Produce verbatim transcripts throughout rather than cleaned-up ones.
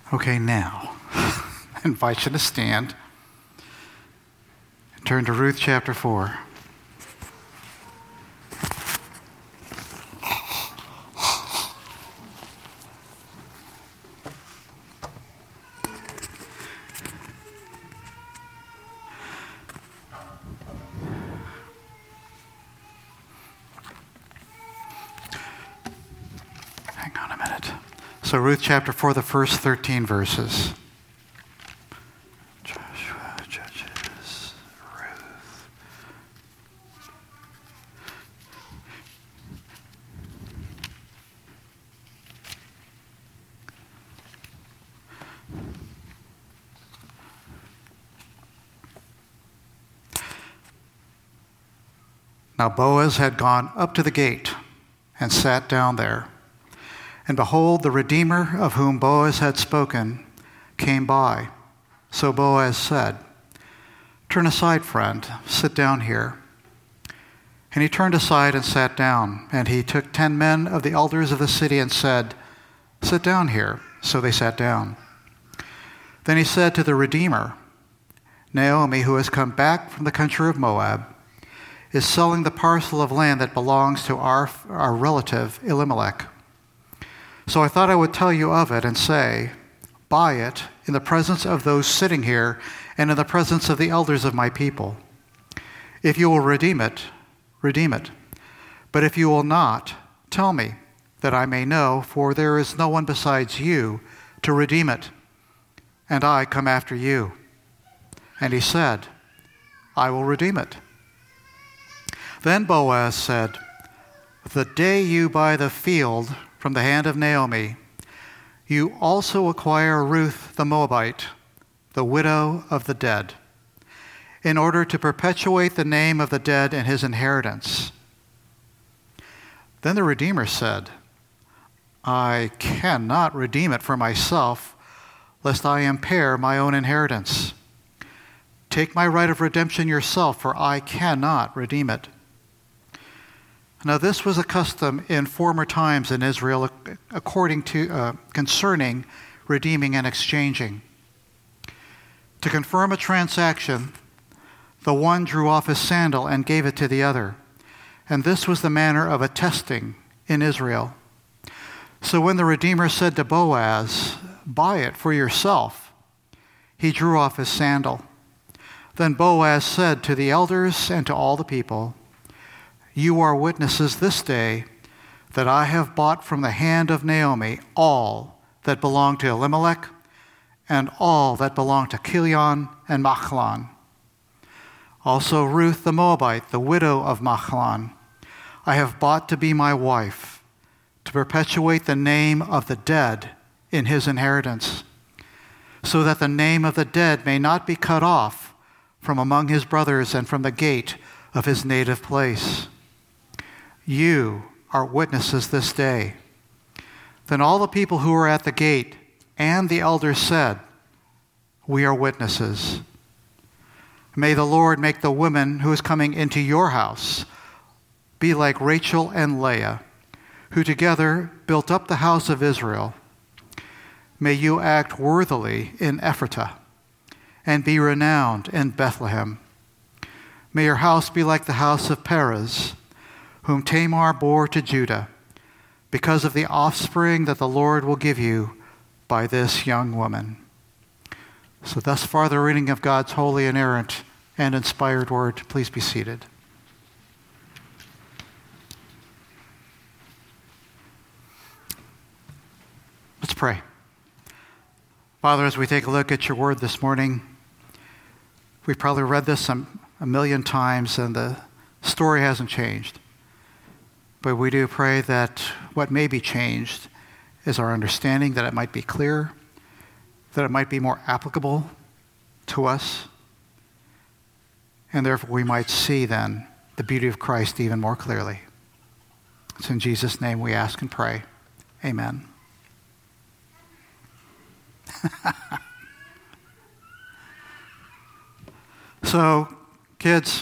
Okay, now, I invite you to stand and turn to Ruth chapter four. Hang on a minute. So Ruth chapter four, the first thirteen verses. Joshua, Judges, Ruth. Now Boaz had gone up to the gate and sat down there. And behold, the Redeemer of whom Boaz had spoken came by. So Boaz said, "Turn aside, friend, sit down here." And he turned aside and sat down. And he took ten men of the elders of the city and said, "Sit down here." So they sat down. Then he said to the Redeemer, "Naomi, who has come back from the country of Moab, is selling the parcel of land that belongs to our, our relative Elimelech. So I thought I would tell you of it and say, buy it in the presence of those sitting here and in the presence of the elders of my people. If you will redeem it, redeem it. But if you will not, tell me, that I may know, for there is no one besides you to redeem it, and I come after you." And he said, "I will redeem it." Then Boaz said, "The day you buy the field from the hand of Naomi, you also acquire Ruth the Moabite, the widow of the dead, in order to perpetuate the name of the dead in his inheritance." Then the Redeemer said, "I cannot redeem it for myself, lest I impair my own inheritance. Take my right of redemption yourself, for I cannot redeem it." Now this was a custom in former times in Israel, according to uh, concerning redeeming and exchanging. To confirm a transaction, the one drew off his sandal and gave it to the other, and this was the manner of attesting in Israel. So when the Redeemer said to Boaz, "Buy it for yourself," he drew off his sandal. Then Boaz said to the elders and to all the people, "You are witnesses this day that I have bought from the hand of Naomi all that belonged to Elimelech and all that belonged to Chilion and Machlon. Also Ruth the Moabite, the widow of Machlon, I have bought to be my wife, to perpetuate the name of the dead in his inheritance, so that the name of the dead may not be cut off from among his brothers and from the gate of his native place. You are witnesses this day." Then all the people who were at the gate and the elders said, "We are witnesses. May the Lord make the woman who is coming into your house be like Rachel and Leah, who together built up the house of Israel. May you act worthily in Ephratah and be renowned in Bethlehem. May your house be like the house of Perez, whom Tamar bore to Judah, because of the offspring that the Lord will give you by this young woman." So thus far the reading of God's holy, inerrant, and inspired word. Please be seated. Let's pray. Father, as we take a look at your word this morning, we've probably read this a, a million times and the story hasn't changed. But we do pray that what may be changed is our understanding, that it might be clear, that it might be more applicable to us, and therefore we might see then the beauty of Christ even more clearly. It's in Jesus' name we ask and pray. Amen. So, kids,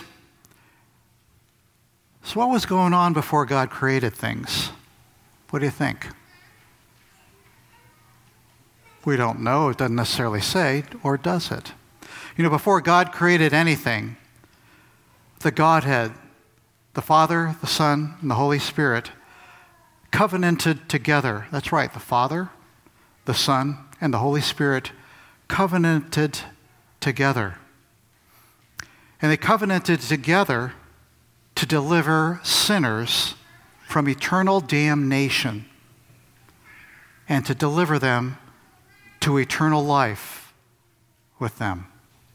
so what was going on before God created things? What do you think? We don't know. It doesn't necessarily say, or does it? You know, before God created anything, the Godhead, the Father, the Son, and the Holy Spirit covenanted together. That's right, the Father, the Son, and the Holy Spirit covenanted together. And they covenanted together to deliver sinners from eternal damnation and to deliver them to eternal life with them.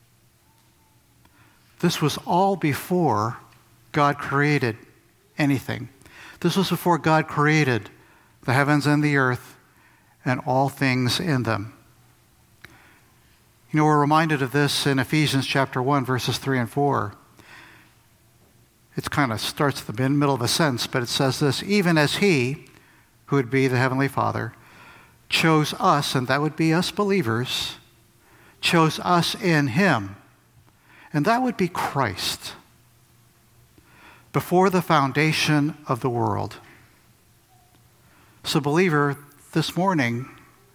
This was all before God created anything. This was before God created the heavens and the earth and all things in them. You know, we're reminded of this in Ephesians chapter one, verses three and four. It kind of starts at the middle of a sentence, but it says this: even as he, who would be the Heavenly Father, chose us, and that would be us believers, chose us in him, and that would be Christ, before the foundation of the world. So, believer, this morning,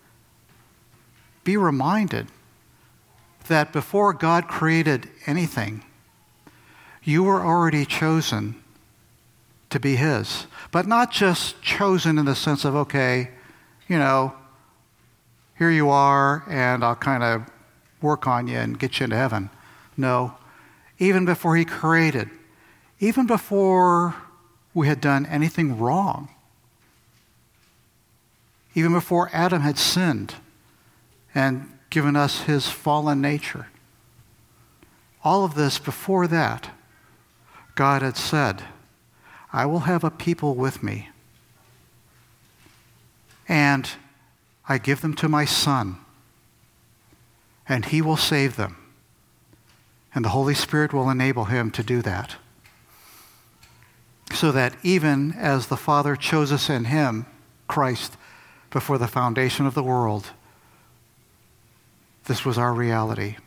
be reminded that before God created anything, you were already chosen to be his. But not just chosen in the sense of, okay, you know, here you are, and I'll kind of work on you and get you into heaven. No, even before he created, even before we had done anything wrong, even before Adam had sinned and given us his fallen nature, all of this before that, God had said, I will have a people with me, and I give them to my Son, and he will save them, and the Holy Spirit will enable him to do that. So that even as the Father chose us in him, Christ, before the foundation of the world, this was our reality.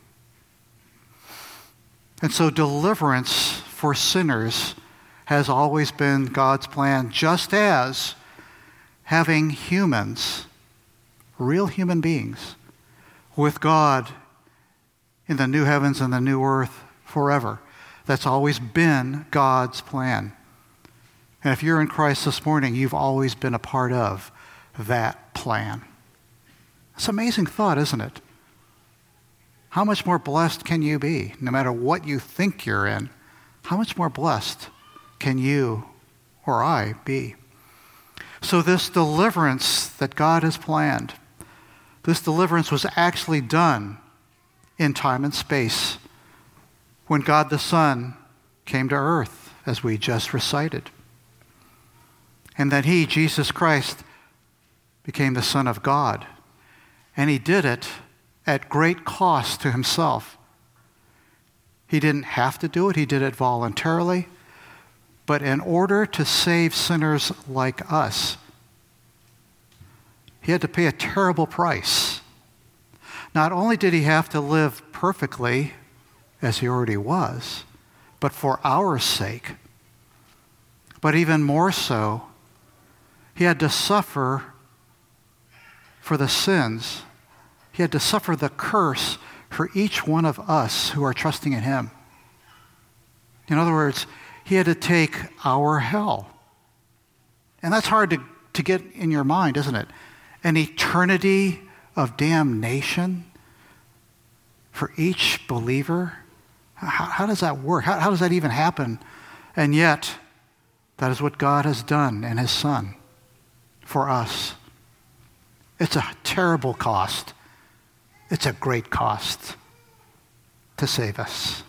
And so deliverance for sinners has always been God's plan, just as having humans, real human beings, with God in the new heavens and the new earth forever. That's always been God's plan. And if you're in Christ this morning, you've always been a part of that plan. It's an amazing thought, isn't it? How much more blessed can you be, no matter what you think you're in? How much more blessed can you or I be? So this deliverance that God has planned, this deliverance was actually done in time and space when God the Son came to earth, as we just recited. And that he, Jesus Christ, became the Son of God. And he did it at great cost to himself. He didn't have to do it. He did it voluntarily. But in order to save sinners like us, he had to pay a terrible price. Not only did he have to live perfectly, as he already was, but for our sake. But even more so, he had to suffer for the sins. He had to suffer the curse for each one of us who are trusting in him. In other words, he had to take our hell. And that's hard to, to get in your mind, isn't it? An eternity of damnation for each believer. How, how does that work? How, how does that even happen? And yet, that is what God has done in his Son for us. It's a terrible cost. It's a great cost to save us.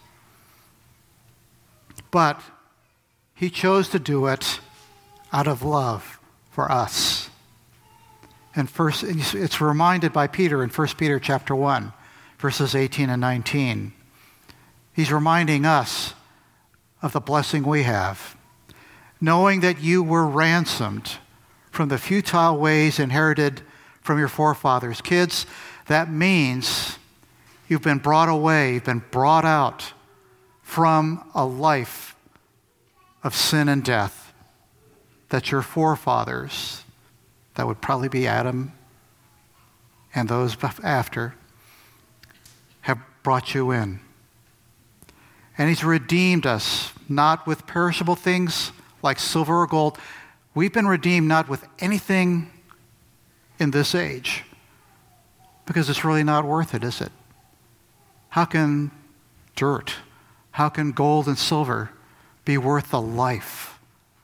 But he chose to do it out of love for us. And first, it's reminded by Peter in First Peter chapter one, verses eighteen and nineteen. He's reminding us of the blessing we have, knowing that you were ransomed from the futile ways inherited from your forefathers. Kids, that means you've been brought away, you've been brought out from a life of sin and death that your forefathers, that would probably be Adam and those after have brought you in. And he's redeemed us, not with perishable things like silver or gold. We've been redeemed not with anything in this age, because it's really not worth it, is it? How can dirt, how can gold and silver be worth the life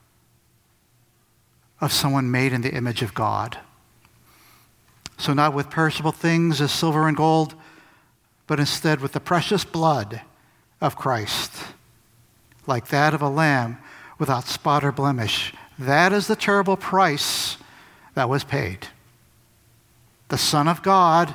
of someone made in the image of God? So not with perishable things as silver and gold, but instead with the precious blood of Christ, like that of a lamb without spot or blemish. That is the terrible price that was paid. The Son of God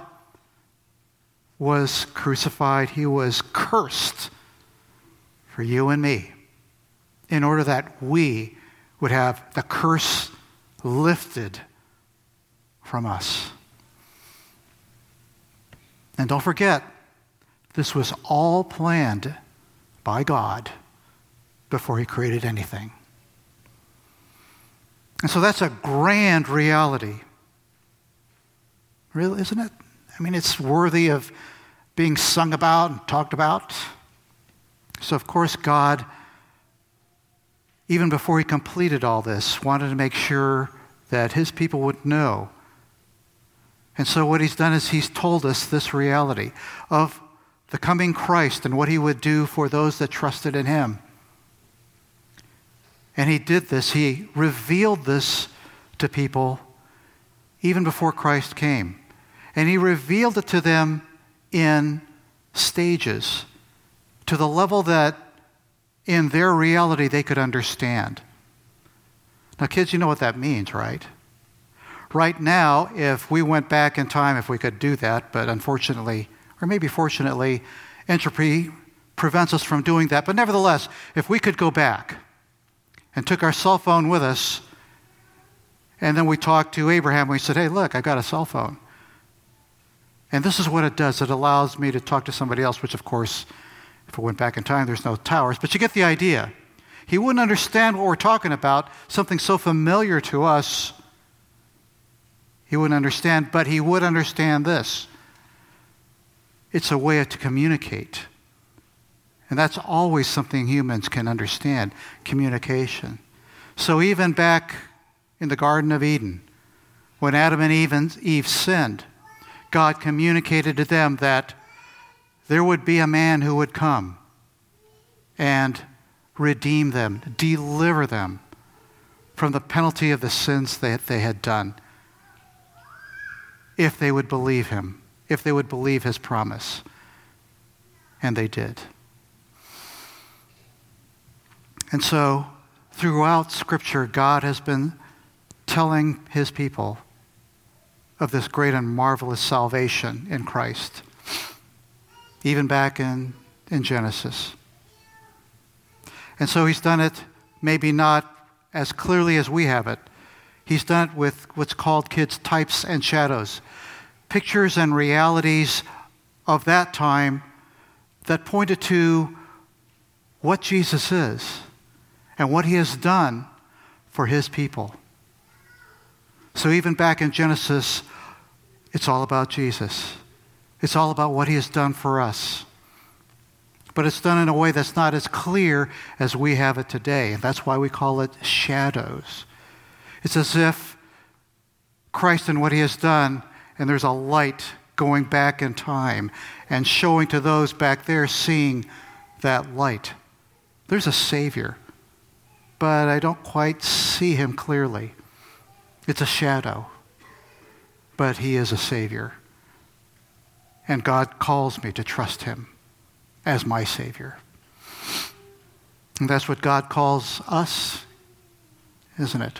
was crucified. He was cursed for you and me, in order that we would have the curse lifted from us. And don't forget, this was all planned by God before he created anything. And so that's a grand reality. Really, isn't it? I mean, it's worthy of being sung about and talked about. So, of course, God, even before he completed all this, wanted to make sure that his people would know. And so what he's done is he's told us this reality of the coming Christ and what he would do for those that trusted in him. And he did this. He revealed this to people even before Christ came. And he revealed it to them in stages, to the level that in their reality they could understand. Now, kids, you know what that means, right? Right now, if we went back in time, if we could do that, but unfortunately, or maybe fortunately, entropy prevents us from doing that. But nevertheless, if we could go back and took our cell phone with us, and then we talked to Abraham, we said, hey, look, I got a cell phone. And this is what it does. It allows me to talk to somebody else, which, of course, if it went back in time, there's no towers. But you get the idea. He wouldn't understand what we're talking about, something so familiar to us. He wouldn't understand, but he would understand this. It's a way to communicate. And that's always something humans can understand, communication. So even back in the Garden of Eden, when Adam and Eve, Eve sinned, God communicated to them that there would be a man who would come and redeem them, deliver them from the penalty of the sins that they had done, if they would believe him, if they would believe his promise. And they did. And so, throughout Scripture, God has been telling his people of this great and marvelous salvation in Christ, even back in, in Genesis. And so he's done it maybe not as clearly as we have it. He's done it with what's called, kids, types and shadows, pictures and realities of that time that pointed to what Jesus is and what he has done for his people. So even back in Genesis, it's all about Jesus. It's all about what he has done for us. But it's done in a way that's not as clear as we have it today. And that's why we call it shadows. It's as if Christ and what he has done, and there's a light going back in time and showing to those back there seeing that light. There's a Savior, but I don't quite see him clearly. It's a shadow, but he is a Savior. And God calls me to trust him as my Savior. And that's what God calls us, isn't it?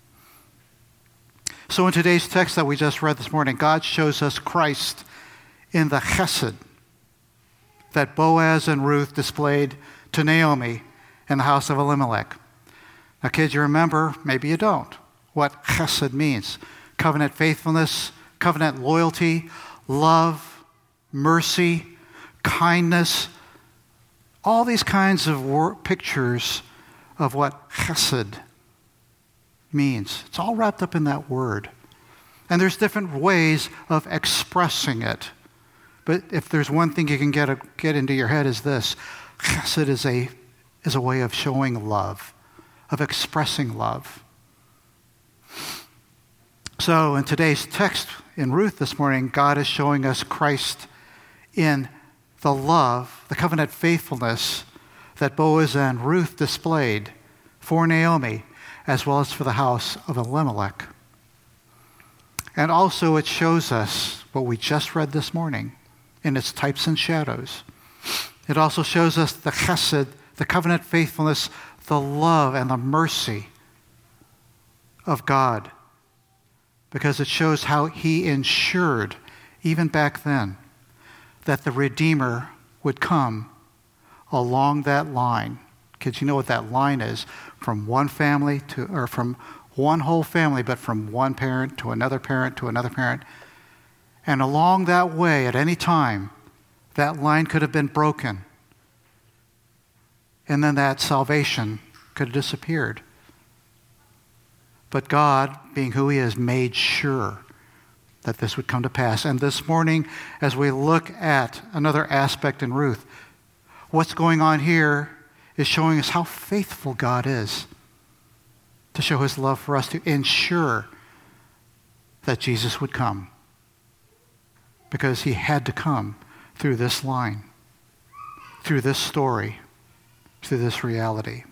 So in today's text that we just read this morning, God shows us Christ in the chesed that Boaz and Ruth displayed to Naomi in the house of Elimelech. Now, kids, you remember, maybe you don't, what chesed means. Covenant faithfulness, covenant loyalty, love, mercy, kindness, all these kinds of wor- pictures of what chesed means. It's all wrapped up in that word. And there's different ways of expressing it. But if there's one thing you can get, a, get into your head is this. Chesed is a, is a way of showing love, of expressing love. So in today's text in Ruth this morning, God is showing us Christ in the love, the covenant faithfulness that Boaz and Ruth displayed for Naomi, as well as for the house of Elimelech. And also it shows us what we just read this morning in its types and shadows. It also shows us the chesed, the covenant faithfulness, the love and the mercy of God, because it shows how he ensured, even back then, that the Redeemer would come along that line. Kids, you know what that line is? From one family to, or from one whole family, but from one parent to another parent to another parent. And along that way, at any time, that line could have been broken. And then that salvation could have disappeared. But God, being who he is, made sure that this would come to pass. And this morning, as we look at another aspect in Ruth, what's going on here is showing us how faithful God is to show his love for us, to ensure that Jesus would come. Because he had to come through this line, through this story, through this reality.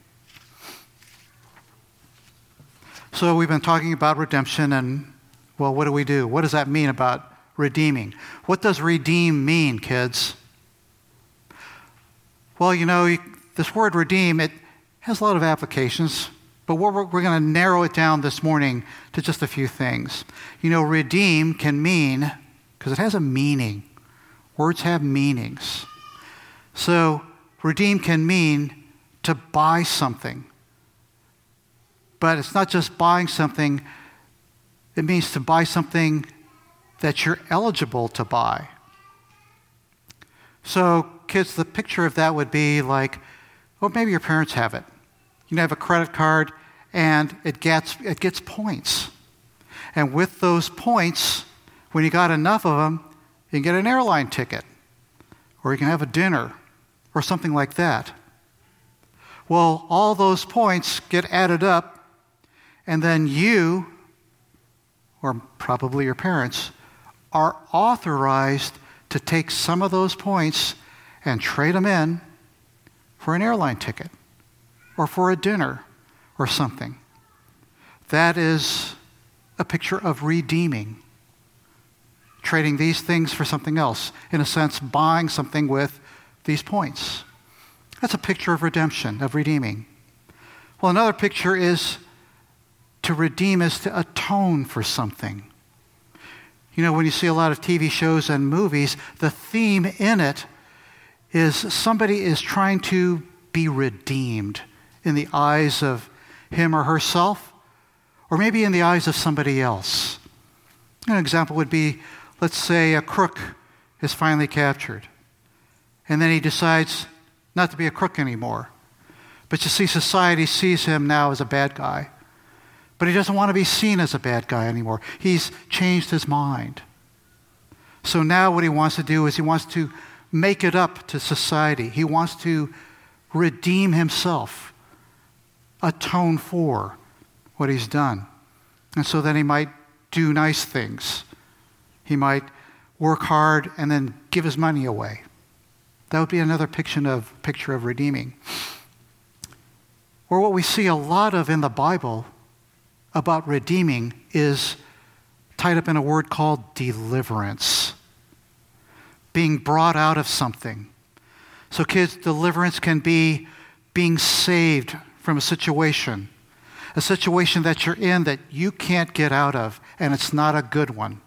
So we've been talking about redemption and, well, what do we do? What does that mean about redeeming? What does redeem mean, kids? Well, you know, this word redeem, it has a lot of applications, but we're, we're going to narrow it down this morning to just a few things. You know, redeem can mean, because it has a meaning. Words have meanings. So redeem can mean to buy something. But it's not just buying something. It means to buy something that you're eligible to buy. So, kids, the picture of that would be like, well, maybe your parents have it. You have a credit card, and it gets it gets points. And with those points, when you got enough of them, you can get an airline ticket, or you can have a dinner, or something like that. Well, all those points get added up, and then you, or probably your parents, are authorized to take some of those points and trade them in for an airline ticket or for a dinner or something. That is a picture of redeeming. Trading these things for something else. In a sense, buying something with these points. That's a picture of redemption, of redeeming. Well, another picture is to redeem is to atone for something. You know, when you see a lot of T V shows and movies, the theme in it is somebody is trying to be redeemed in the eyes of him or herself, or maybe in the eyes of somebody else. An example would be, let's say a crook is finally captured, and then he decides not to be a crook anymore. But you see, society sees him now as a bad guy. But he doesn't want to be seen as a bad guy anymore. He's changed his mind. So now what he wants to do is he wants to make it up to society. He wants to redeem himself, atone for what he's done. And so then he might do nice things. He might work hard and then give his money away. That would be another picture of, picture of redeeming. Or what we see a lot of in the Bible about redeeming is tied up in a word called deliverance. Being brought out of something. So kids, deliverance can be being saved from a situation. A situation that you're in that you can't get out of, and it's not a good one.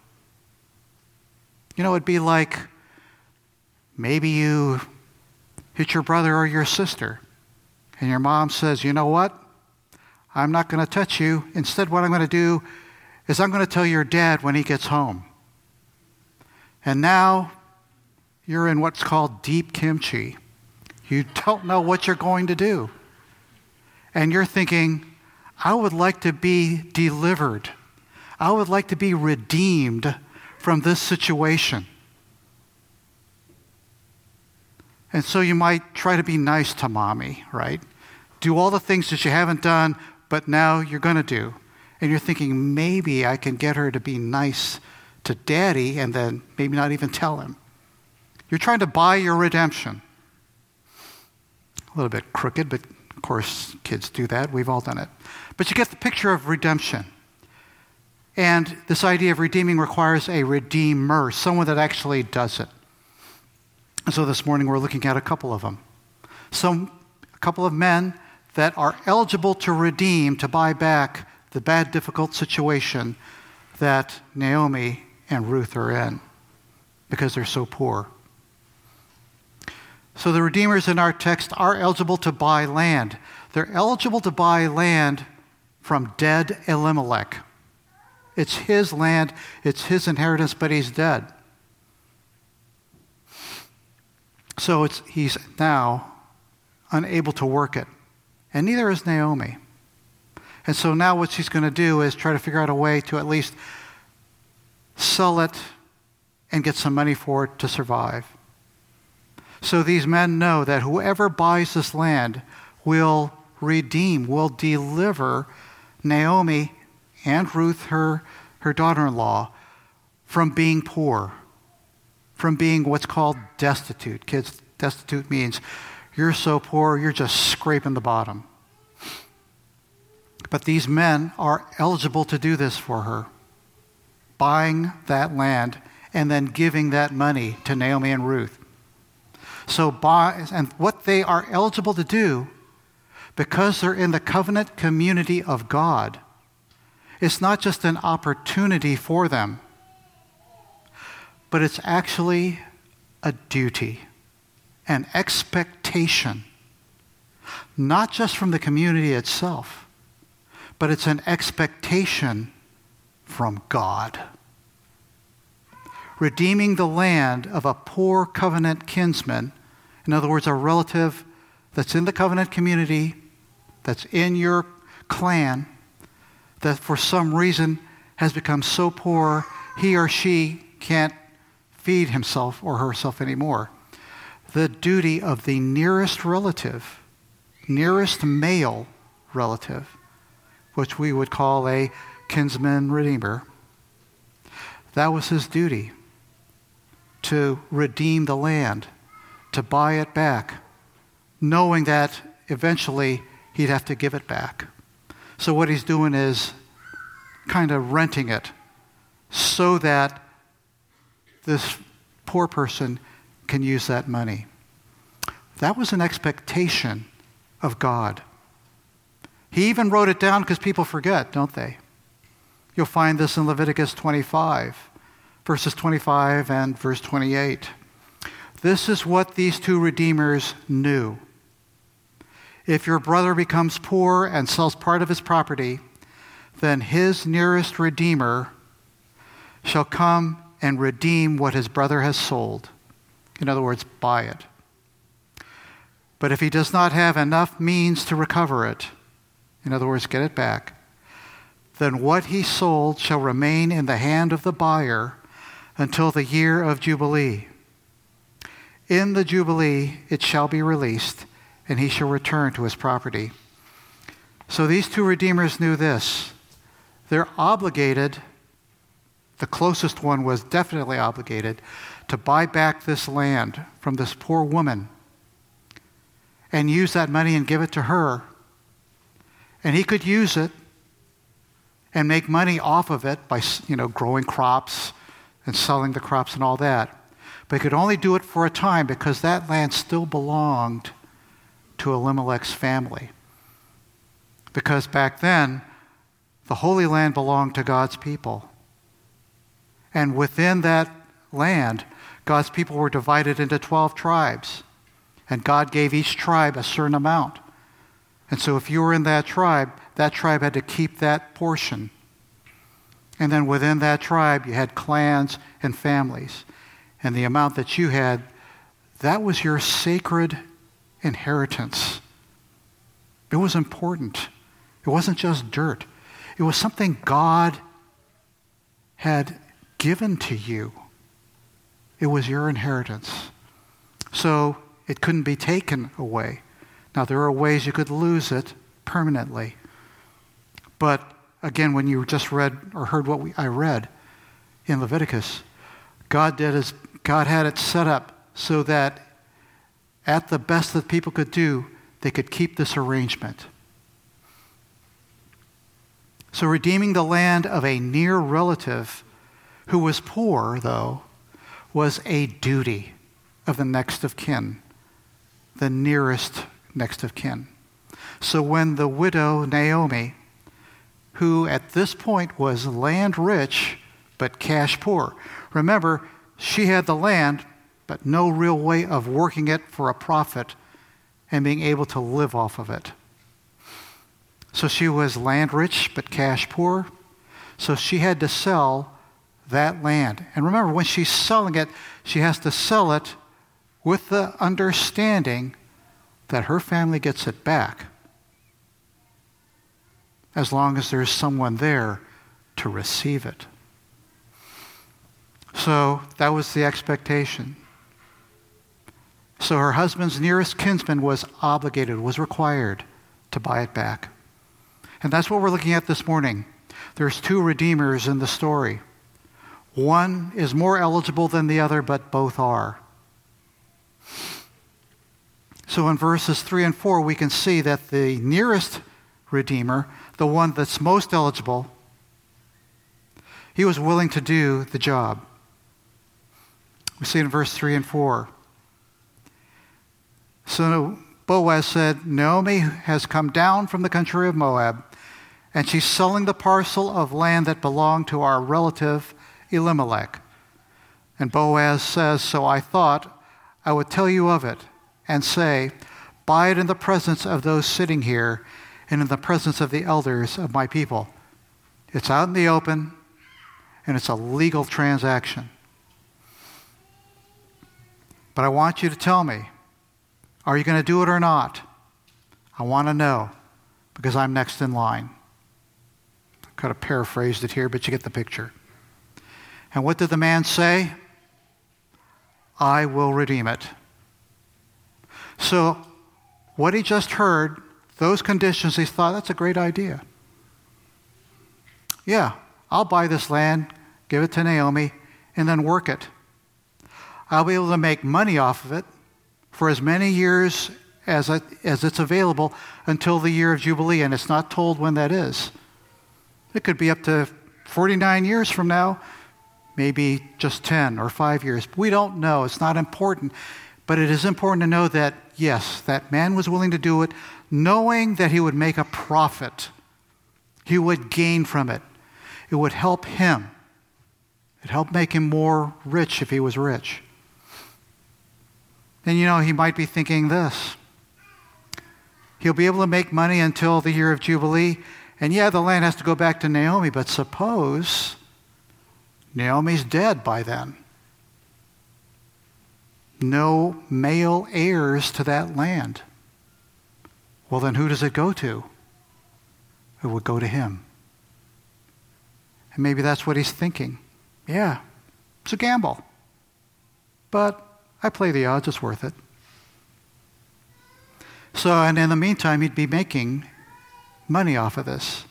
You know, it'd be like maybe you hit your brother or your sister, and your mom says, you know what? I'm not going to touch you. Instead, what I'm going to do is I'm going to tell your dad when he gets home. And now you're in what's called deep kimchi. You don't know what you're going to do. And you're thinking, I would like to be delivered. I would like to be redeemed from this situation. And so you might try to be nice to mommy, right? Do all the things that you haven't done, but now you're going to do. And you're thinking, maybe I can get her to be nice to daddy and then maybe not even tell him. You're trying to buy your redemption. A little bit crooked, but of course kids do that. We've all done it. But you get the picture of redemption. And this idea of redeeming requires a redeemer, someone that actually does it. And so this morning we're looking at a couple of them. Some, a couple of men that are eligible to redeem, to buy back the bad, difficult situation that Naomi and Ruth are in because they're so poor. So the redeemers in our text are eligible to buy land. They're eligible to buy land from dead Elimelech. It's his land, it's his inheritance, but he's dead. So it's, he's now unable to work it. And neither is Naomi. And so now what she's going to do is try to figure out a way to at least sell it and get some money for it to survive. So these men know that whoever buys this land will redeem, will deliver Naomi and Ruth, her, her daughter-in-law, from being poor, from being what's called destitute. Kids, destitute means you're so poor, you're just scraping the bottom. But these men are eligible to do this for her, buying that land and then giving that money to Naomi and Ruth. So buy, and what they are eligible to do, because they're in the covenant community of God, it's not just an opportunity for them, but it's actually a duty, an expectation, not just from the community itself, but it's an expectation from God. Redeeming the land of a poor covenant kinsman, in other words, a relative that's in the covenant community, that's in your clan, that for some reason has become so poor he or she can't feed himself or herself anymore. The duty of the nearest relative, nearest male relative, which we would call a kinsman redeemer, that was his duty, to redeem the land, to buy it back, knowing that eventually he'd have to give it back. So what he's doing is kind of renting it so that this poor person can use that money. That was an expectation of God. He even wrote it down because people forget, don't they? You'll find this in Leviticus twenty-five, verses twenty-five and verse twenty-eight. This is what these two redeemers knew. If your brother becomes poor and sells part of his property, then his nearest redeemer shall come and redeem what his brother has sold. In other words, buy it. But if he does not have enough means to recover it, in other words, get it back, then what he sold shall remain in the hand of the buyer until the year of Jubilee. In the Jubilee it shall be released, and he shall return to his property. So these two redeemers knew this. They're obligated, the closest one was definitely obligated, to buy back this land from this poor woman and use that money and give it to her. And he could use it and make money off of it by, you know, growing crops and selling the crops and all that. But he could only do it for a time because that land still belonged to Elimelech's family. Because back then, the Holy Land belonged to God's people. And within that land, God's people were divided into twelve tribes. And God gave each tribe a certain amount. And so if you were in that tribe, that tribe had to keep that portion. And then within that tribe, you had clans and families. And the amount that you had, that was your sacred inheritance. It was important. It wasn't just dirt. It was something God had given to you. It was your inheritance. So it couldn't be taken away. Now, there are ways you could lose it permanently. But again, when you just read or heard what we, I read in Leviticus, God did his, God had it set up so that at the best that people could do, they could keep this arrangement. So redeeming the land of a near relative who was poor, though, was a duty of the next of kin, the nearest next of kin. So when the widow Naomi, who at this point was land rich but cash poor, remember, she had the land but no real way of working it for a profit and being able to live off of it. So she was land rich but cash poor. So she had to sell that land. And remember, when she's selling it, she has to sell it with the understanding that her family gets it back, as long as there's someone there to receive it. So that was the expectation. So her husband's nearest kinsman was obligated, was required to buy it back. And that's what we're looking at this morning. There's two redeemers in the story. One is more eligible than the other, but both are. So in verses three and four, we can see that the nearest redeemer, the one that's most eligible, he was willing to do the job. We see in verse three and four. So Boaz said, Naomi has come down from the country of Moab, and she's selling the parcel of land that belonged to our relative Elimelech. And Boaz says, so I thought I would tell you of it and say, buy it in the presence of those sitting here and in the presence of the elders of my people. It's out in the open, and it's a legal transaction. But I want you to tell me, are you going to do it or not? I want to know, because I'm next in line. I kind of paraphrased it here, but you get the picture. And what did the man say? I will redeem it. So what he just heard, those conditions, he thought, that's a great idea. Yeah, I'll buy this land, give it to Naomi, and then work it. I'll be able to make money off of it for as many years as, it, as it's available until the year of Jubilee, and it's not told when that is. It could be up to forty-nine years from now, maybe just ten or five years. We don't know. It's not important. But it is important to know that, yes, that man was willing to do it, knowing that he would make a profit. He would gain from it. It would help him. It'd help make him more rich if he was rich. And you know, he might be thinking this. He'll be able to make money until the year of Jubilee. And yeah, the land has to go back to Naomi, but suppose Naomi's dead by then. No male heirs to that land. Well, then who does it go to? It would go to him. And maybe that's what he's thinking. Yeah, it's a gamble. But I play the odds, it's worth it. So, and in the meantime, he'd be making money off of this.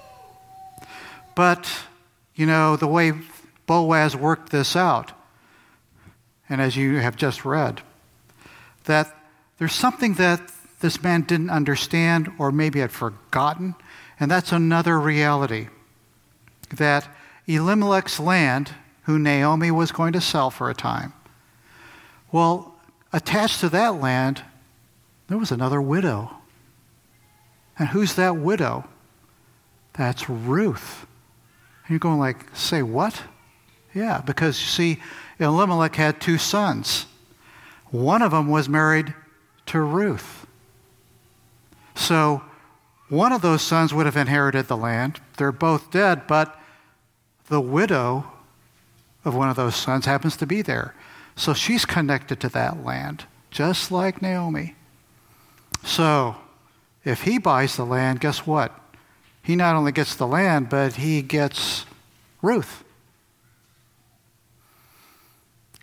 But, you know, the way Boaz worked this out, and as you have just read, that there's something that this man didn't understand or maybe had forgotten, and that's another reality. That Elimelech's land, who Naomi was going to sell for a time, well, attached to that land, there was another widow. And who's that widow? That's Ruth. And you're going like, say what? Yeah, because you see, Elimelech had two sons. One of them was married to Ruth. So one of those sons would have inherited the land. They're both dead, but the widow of one of those sons happens to be there. So she's connected to that land, just like Naomi. So if he buys the land, guess what? He not only gets the land, but he gets Ruth.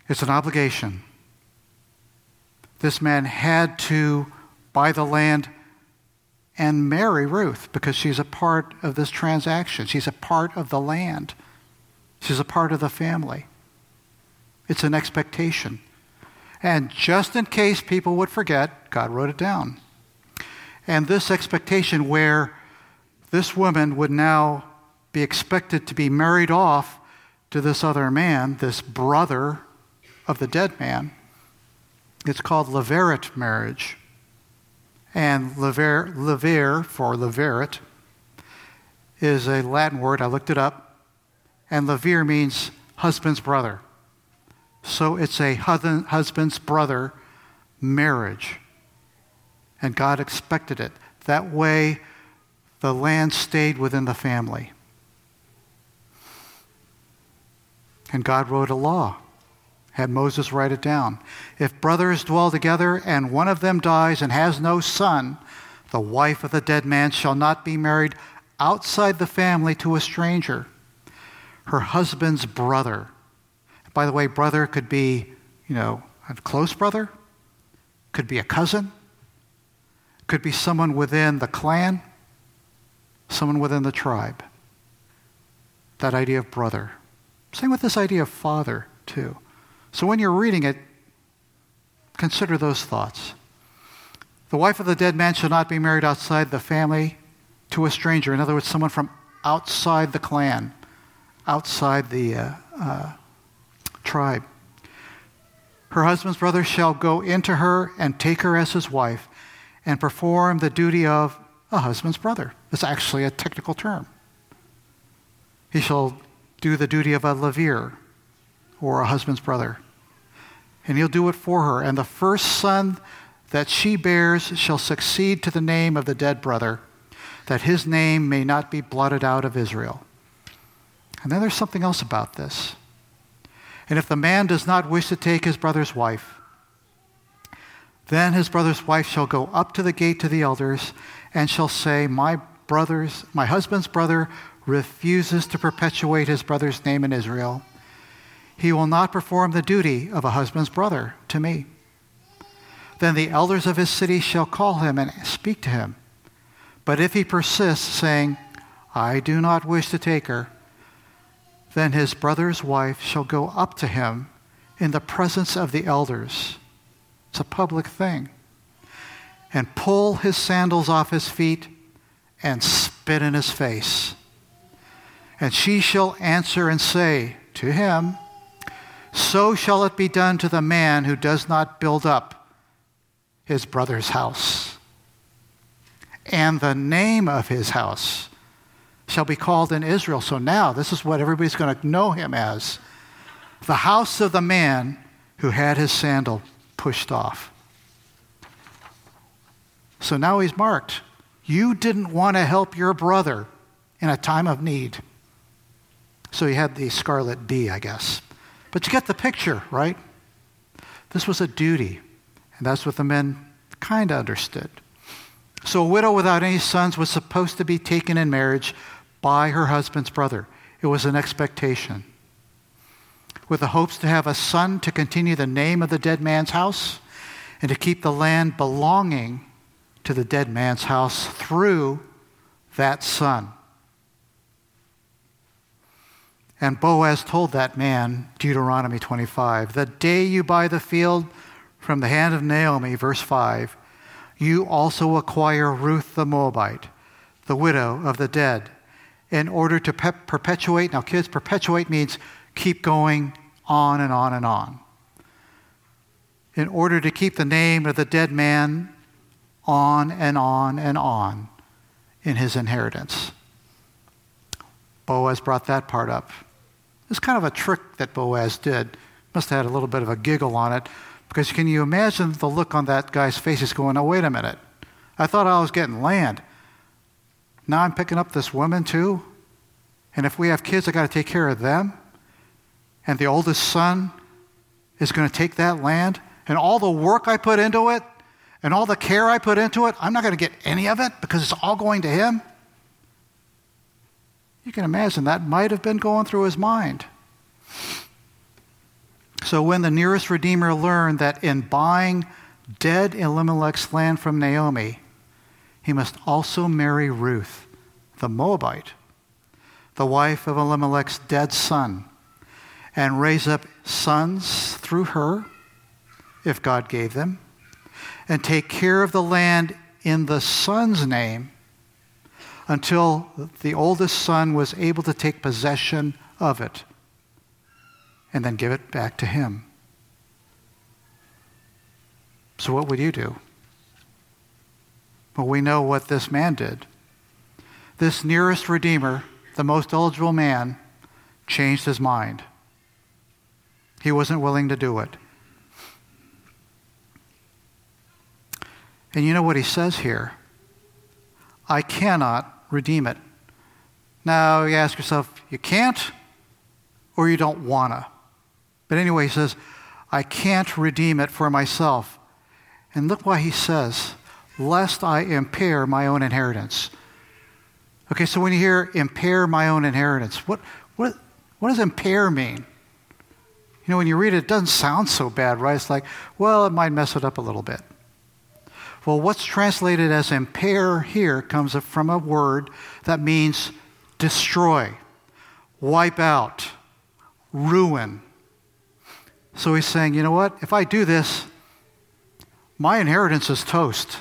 It's an obligation. This man had to buy the land and marry Ruth because she's a part of this transaction. She's a part of the land. She's a part of the family. It's an expectation. And just in case people would forget, God wrote it down. And this expectation where this woman would now be expected to be married off to this other man, this brother of the dead man, it's called levirate marriage. And lever, levir, for levirate, is a Latin word. I looked it up. And levir means husband's brother. So it's a husband's brother marriage. And God expected it. That way, the land stayed within the family. And God wrote a law. Had Moses write it down. If brothers dwell together and one of them dies and has no son, the wife of the dead man shall not be married outside the family to a stranger, her husband's brother. By the way, brother could be, you know, a close brother, could be a cousin, could be someone within the clan, someone within the tribe. That idea of brother. Same with this idea of father, too. So when you're reading it, consider those thoughts. The wife of the dead man shall not be married outside the family to a stranger. In other words, someone from outside the clan, outside the uh, uh, tribe. Her husband's brother shall go into her and take her as his wife and perform the duty of a husband's brother. It's actually a technical term. He shall do the duty of a levir, or a husband's brother. And he'll do it for her. And the first son that she bears shall succeed to the name of the dead brother, that his name may not be blotted out of Israel. And then there's something else about this. And if the man does not wish to take his brother's wife, then his brother's wife shall go up to the gate to the elders and shall say, my brother's, my husband's brother refuses to perpetuate his brother's name in Israel. He will not perform the duty of a husband's brother to me. Then the elders of his city shall call him and speak to him. But if he persists, saying, I do not wish to take her, then his brother's wife shall go up to him in the presence of the elders. It's a public thing. And pull his sandals off his feet and spit in his face. And she shall answer and say to him, so shall it be done to the man who does not build up his brother's house. And the name of his house shall be called in Israel. So now, this is what everybody's going to know him as. The house of the man who had his sandal pushed off. So now he's marked. You didn't want to help your brother in a time of need. So he had the scarlet B, I guess. But you get the picture, right? This was a duty, and that's what the men kind of understood. So a widow without any sons was supposed to be taken in marriage by her husband's brother. It was an expectation. With the hopes to have a son to continue the name of the dead man's house and to keep the land belonging to the dead man's house through that son. And Boaz told that man, Deuteronomy twenty-five, the day you buy the field from the hand of Naomi, verse five, you also acquire Ruth the Moabite, the widow of the dead, in order to pe- perpetuate. Now kids, perpetuate means keep going on and on and on. In order to keep the name of the dead man on and on and on in his inheritance. Boaz brought that part up. It's kind of a trick that Boaz did. Must have had a little bit of a giggle on it, because can you imagine the look on that guy's face? He's going, oh, wait a minute. I thought I was getting land. Now I'm picking up this woman too? And if we have kids, I got to take care of them? And the oldest son is going to take that land? And all the work I put into it, and all the care I put into it, I'm not going to get any of it because it's all going to him? You can imagine that might have been going through his mind. So when the nearest redeemer learned that in buying dead Elimelech's land from Naomi, he must also marry Ruth, the Moabite, the wife of Elimelech's dead son, and raise up sons through her, if God gave them, and take care of the land in the son's name until the oldest son was able to take possession of it and then give it back to him. So what would you do? Well, we know what this man did. This nearest redeemer, the most eligible man, changed his mind. He wasn't willing to do it. And you know what he says here? I cannot redeem it. Now you ask yourself, you can't or you don't wanna. But anyway, he says, I can't redeem it for myself. And look why he says, lest I impair my own inheritance. Okay, so when you hear impair my own inheritance, what, what, what does impair mean? You know, when you read it, it doesn't sound so bad, right? It's like, well, it might mess it up a little bit. Well, what's translated as impair here comes from a word that means destroy, wipe out, ruin. So he's saying, you know what? If I do this, my inheritance is toast.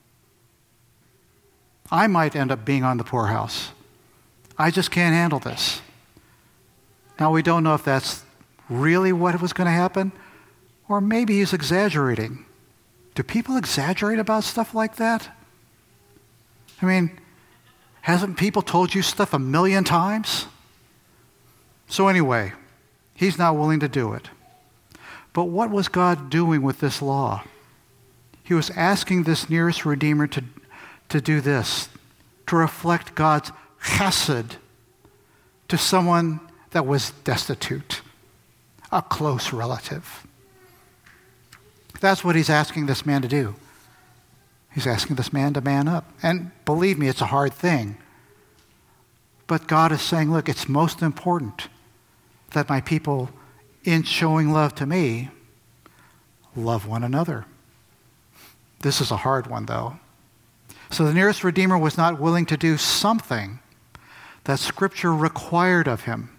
I might end up being on the poorhouse. I just can't handle this. Now, we don't know if that's really what was going to happen, or maybe he's exaggerating. Do people exaggerate about stuff like that? I mean, hasn't people told you stuff a million times? So anyway, he's not willing to do it. But what was God doing with this law? He was asking this nearest redeemer to, to do this, to reflect God's chesed to someone that was destitute, a close relative. That's what he's asking this man to do. He's asking this man to man up. And believe me, it's a hard thing. But God is saying, look, it's most important that my people, in showing love to me, love one another. This is a hard one, though. So the nearest redeemer was not willing to do something that Scripture required of him.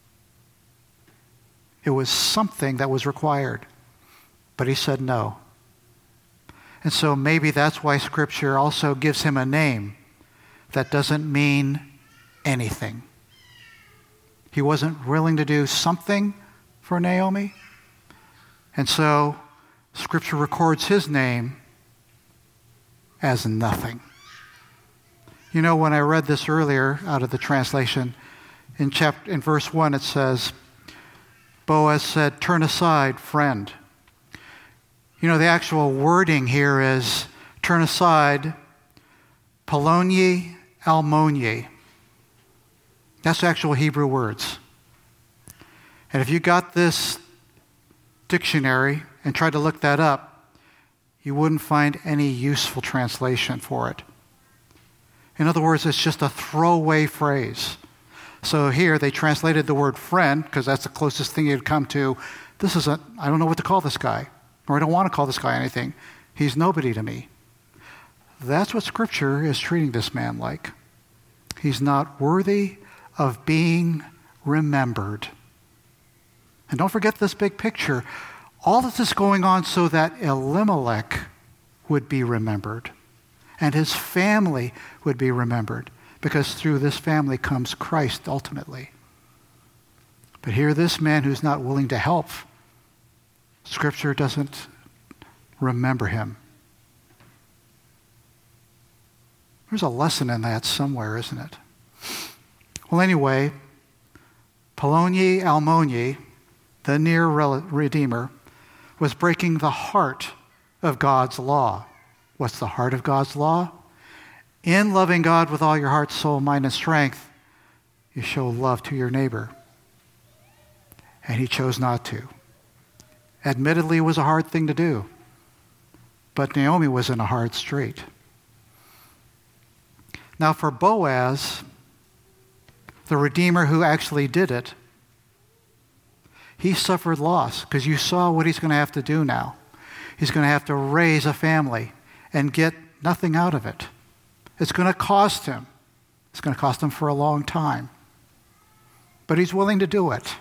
It was something that was required. But he said no. And so maybe that's why Scripture also gives him a name that doesn't mean anything. He wasn't willing to do something for Naomi. And so Scripture records his name as nothing. You know, when I read this earlier out of the translation, in chapter, in verse one it says, Boaz said, turn aside, friend. You know, the actual wording here is, turn aside, polonyi almonyi. That's the actual Hebrew words. And if you got this dictionary and tried to look that up, you wouldn't find any useful translation for it. In other words, it's just a throwaway phrase. So here they translated the word friend, because that's the closest thing you'd come to. This is a, I don't know what to call this guy, or I don't want to call this guy anything. He's nobody to me. That's what Scripture is treating this man like. He's not worthy of being remembered. And don't forget this big picture. All this is going on so that Elimelech would be remembered and his family would be remembered, because through this family comes Christ ultimately. But here, this man who's not willing to help, Scripture doesn't remember him. There's a lesson in that somewhere, isn't it? Well, anyway, Polonyi Almonyi, the near Redeemer, was breaking the heart of God's law. What's the heart of God's law? In loving God with all your heart, soul, mind, and strength, you show love to your neighbor. And he chose not to. Admittedly, it was a hard thing to do. But Naomi was in a hard strait. Now for Boaz, the Redeemer who actually did it, he suffered loss because you saw what he's going to have to do now. He's going to have to raise a family and get nothing out of it. It's going to cost him. It's going to cost him for a long time. But he's willing to do it.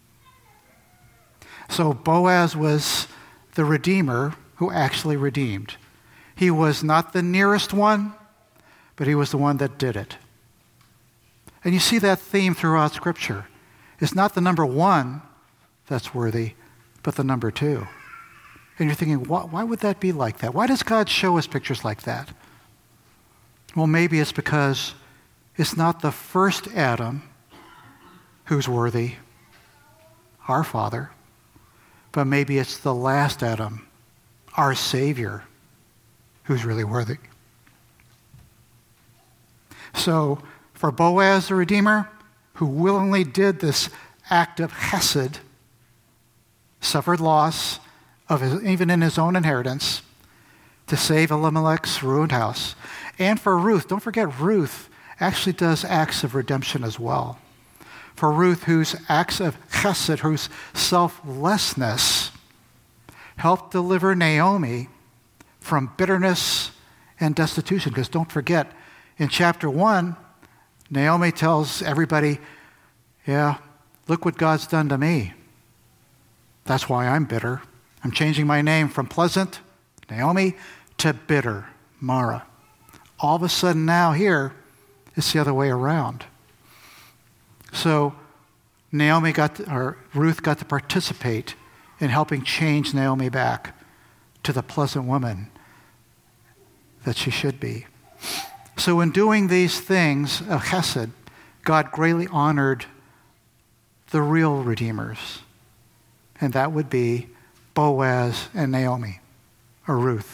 So Boaz was the redeemer who actually redeemed. He was not the nearest one, but he was the one that did it. And you see that theme throughout Scripture. It's not the number one that's worthy, but the number two. And you're thinking, why would that be like that? Why does God show us pictures like that? Well, maybe it's because it's not the first Adam who's worthy, our Father, but maybe it's the last Adam, our Savior, who's really worthy. So, for Boaz the Redeemer, who willingly did this act of chesed, suffered loss of his, even in his own inheritance, to save Elimelech's ruined house. And for Ruth, don't forget Ruth actually does acts of redemption as well. For Ruth, whose acts of chesed, whose selflessness, helped deliver Naomi from bitterness and destitution. Because don't forget, in chapter one, Naomi tells everybody, yeah, look what God's done to me. That's why I'm bitter. I'm changing my name from pleasant, Naomi, to bitter, Mara. All of a sudden now here, it's the other way around. So Naomi got to, or Ruth got to participate in helping change Naomi back to the pleasant woman that she should be. So in doing these things of chesed, God greatly honored the real redeemers. And that would be Boaz and Naomi, or Ruth.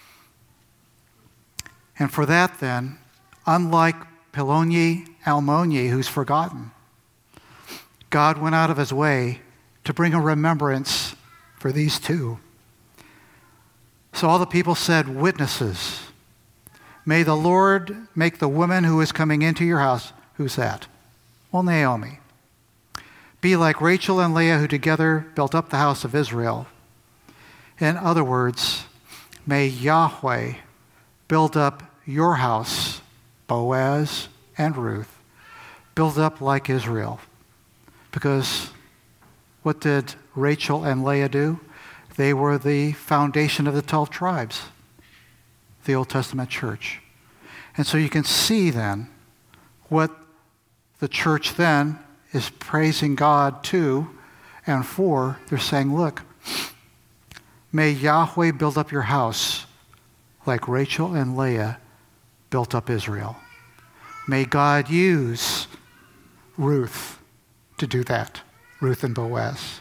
And for that then, unlike Peloni Almoni, who's forgotten, God went out of his way to bring a remembrance for these two. So all the people said, witnesses. May the Lord make the woman who is coming into your house, who's that? Well, Naomi. Be like Rachel and Leah, who together built up the house of Israel. In other words, may Yahweh build up your house, Boaz and Ruth, build up like Israel. Because what did Rachel and Leah do? They were the foundation of the twelve tribes, the Old Testament church. And so you can see then what the church then is praising God to and for. They're saying, look, may Yahweh build up your house like Rachel and Leah built up Israel. May God use Ruth to do that, Ruth and Boaz.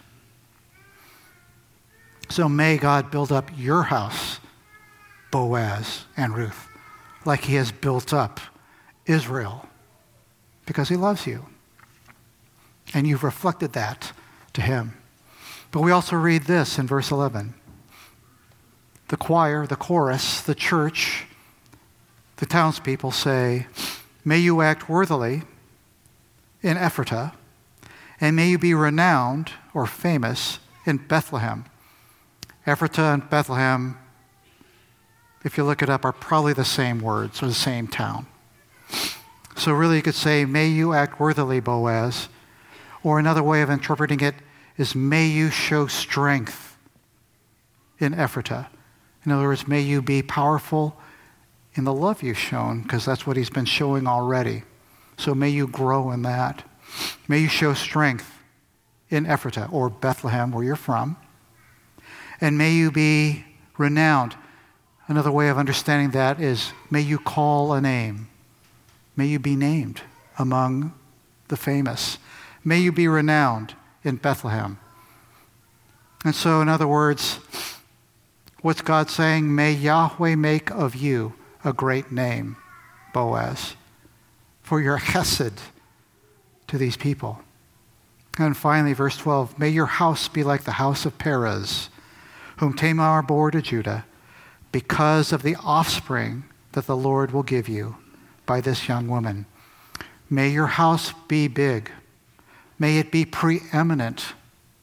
So may God build up your house, Boaz and Ruth, like he has built up Israel, because he loves you. And you've reflected that to him. But we also read this in verse eleven. The choir, the chorus, the church, the townspeople say, may you act worthily in Ephratah, and may you be renowned or famous in Bethlehem. Ephratah and Bethlehem, if you look it up, are probably the same words or the same town. So really you could say, may you act worthily, Boaz. Or another way of interpreting it is, may you show strength in Ephratah. In other words, may you be powerful in the love you've shown, because that's what he's been showing already. So may you grow in that. May you show strength in Ephratah, or Bethlehem, where you're from. And may you be renowned. Another way of understanding that is, may you call a name. May you be named among the famous. May you be renowned in Bethlehem. And so, in other words, what's God saying? May Yahweh make of you a great name, Boaz, for your chesed to these people. And finally, verse twelve, may your house be like the house of Perez, whom Tamar bore to Judah, because of the offspring that the Lord will give you by this young woman. May your house be big. May it be preeminent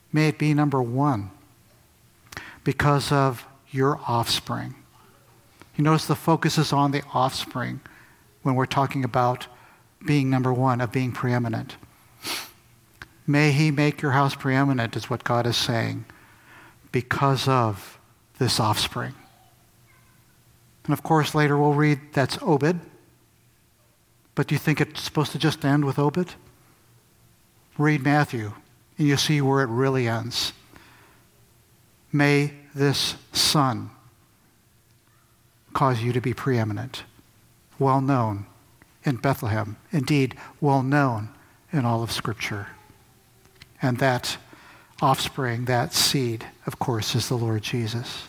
May it be number one because of your offspring. You notice the focus is on the offspring when we're talking about being number one, of being preeminent. May he make your house preeminent is what God is saying because of this offspring. And of course, later we'll read that's Obed. But do you think it's supposed to just end with Obed? Read Matthew, and you'll see where it really ends. May this son cause you to be preeminent, well known in Bethlehem, indeed, well known in all of Scripture. And that offspring, that seed, of course, is the Lord Jesus.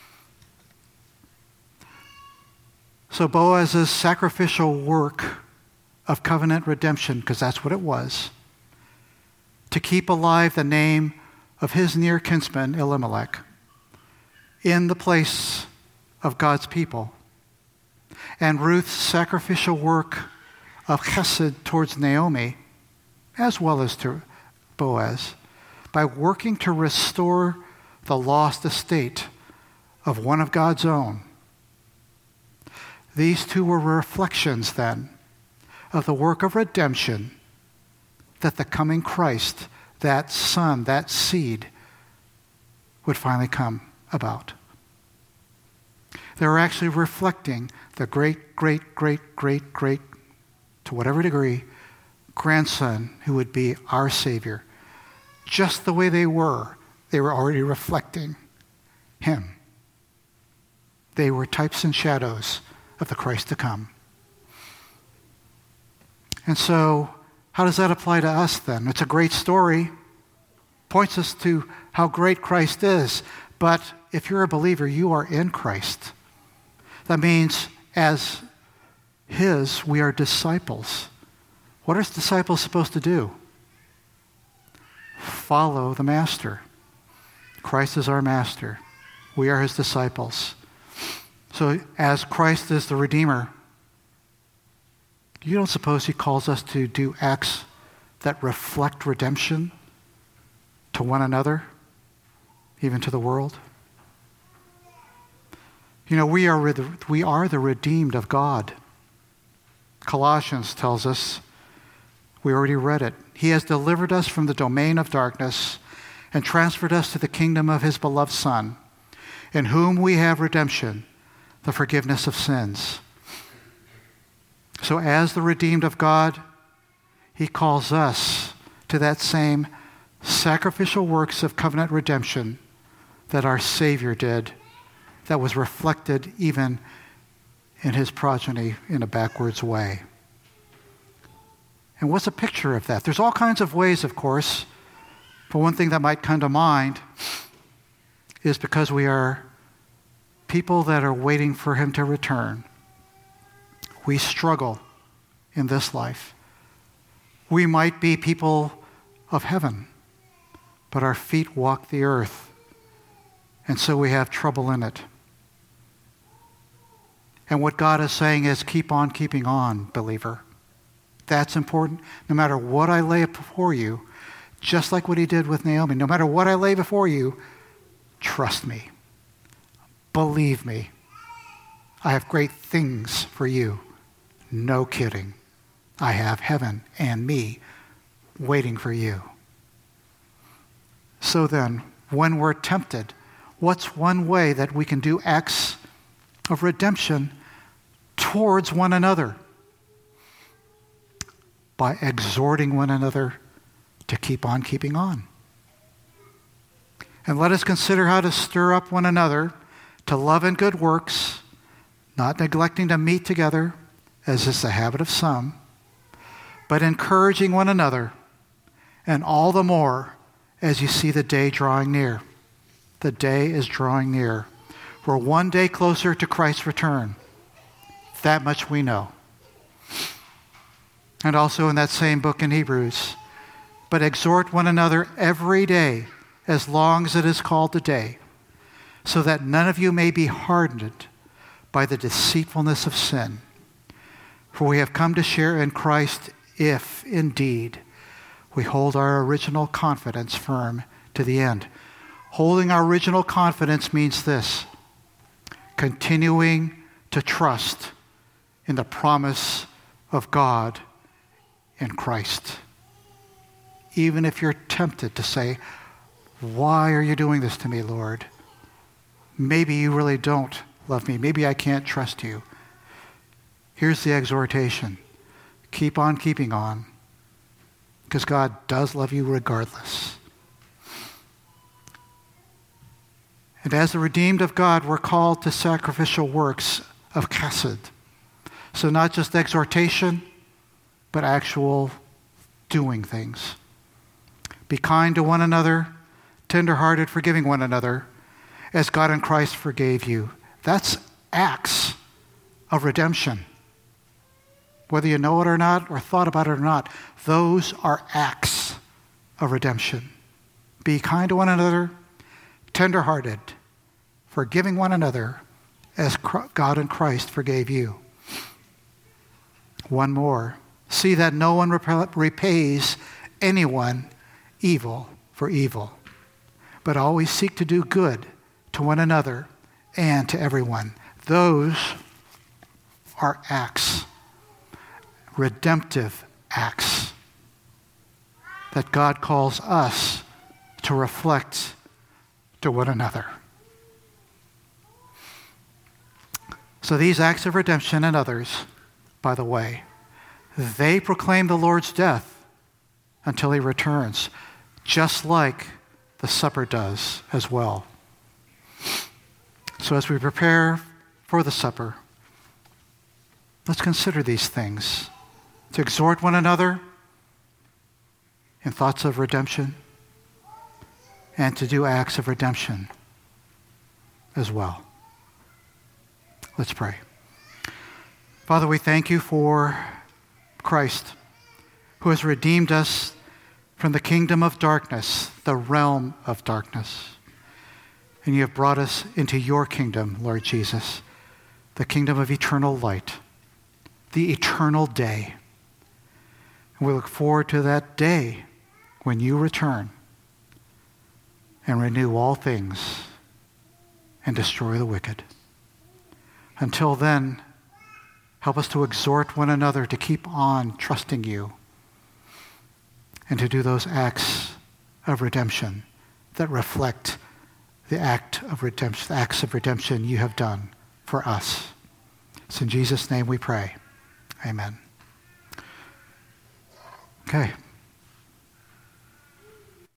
So Boaz's sacrificial work of covenant redemption, because that's what it was, to keep alive the name of his near kinsman, Elimelech, in the place of God's people, and Ruth's sacrificial work of chesed towards Naomi, as well as to Boaz, by working to restore the lost estate of one of God's own. These two were reflections, then, of the work of redemption that the coming Christ, that son, that seed, would finally come about. They were actually reflecting the great, great, great, great, great, to whatever degree, grandson who would be our Savior. Just the way they were, they were already reflecting him. They were types and shadows of the Christ to come. And so, how does that apply to us then? It's a great story. Points us to how great Christ is. But if you're a believer, you are in Christ. That means as his, we are disciples. What are disciples supposed to do? Follow the master. Christ is our master. We are his disciples. So as Christ is the Redeemer, you don't suppose he calls us to do acts that reflect redemption to one another, even to the world? You know, we are the, we are the redeemed of God. Colossians tells us, we already read it, he has delivered us from the domain of darkness and transferred us to the kingdom of his beloved Son, in whom we have redemption, the forgiveness of sins. So as the redeemed of God, he calls us to that same sacrificial works of covenant redemption that our Savior did, that was reflected even in his progeny in a backwards way. And what's a picture of that? There's all kinds of ways, of course, but one thing that might come to mind is because we are people that are waiting for him to return. We struggle in this life. We might be people of heaven, but our feet walk the earth, and so we have trouble in it. And what God is saying is, keep on keeping on, believer. That's important. No matter what I lay before you, just like what he did with Naomi, no matter what I lay before you, trust me. Believe me. I have great things for you. No kidding. I have heaven and me waiting for you. So then, when we're tempted, what's one way that we can do acts of redemption towards one another? By exhorting one another to keep on keeping on. And let us consider how to stir up one another to love and good works, not neglecting to meet together, as is the habit of some, but encouraging one another, and all the more as you see the day drawing near. The day is drawing near. We're one day closer to Christ's return. That much we know. And also in that same book in Hebrews, but exhort one another every day, as long as it is called today, so that none of you may be hardened by the deceitfulness of sin. For we have come to share in Christ if, indeed, we hold our original confidence firm to the end. Holding our original confidence means this: continuing to trust in the promise of God in Christ. Even if you're tempted to say, why are you doing this to me, Lord? Maybe you really don't love me. Maybe I can't trust you. Here's the exhortation. Keep on keeping on, because God does love you regardless. And as the redeemed of God, we're called to sacrificial works of chesed. So not just exhortation, but actual doing things. Be kind to one another, tenderhearted, forgiving one another, as God in Christ forgave you. That's acts of redemption. Whether you know it or not, or thought about it or not, those are acts of redemption. Be kind to one another, tenderhearted, forgiving one another, as God in Christ forgave you. One more. See that no one repays anyone evil for evil, but always seek to do good to one another and to everyone. Those are acts, redemptive acts, that God calls us to reflect to one another. So these acts of redemption and others, by the way, they proclaim the Lord's death until he returns, just like the supper does as well. So as we prepare for the supper, let's consider these things, to exhort one another in thoughts of redemption and to do acts of redemption as well. Let's pray. Father, we thank you for Christ, who has redeemed us from the kingdom of darkness, the realm of darkness. And you have brought us into your kingdom, Lord Jesus, the kingdom of eternal light, the eternal day. And we look forward to that day when you return and renew all things and destroy the wicked. Until then, help us to exhort one another to keep on trusting you and to do those acts of redemption that reflect the act of redemption, the acts of redemption you have done for us. It's in Jesus' name we pray. Amen. Okay.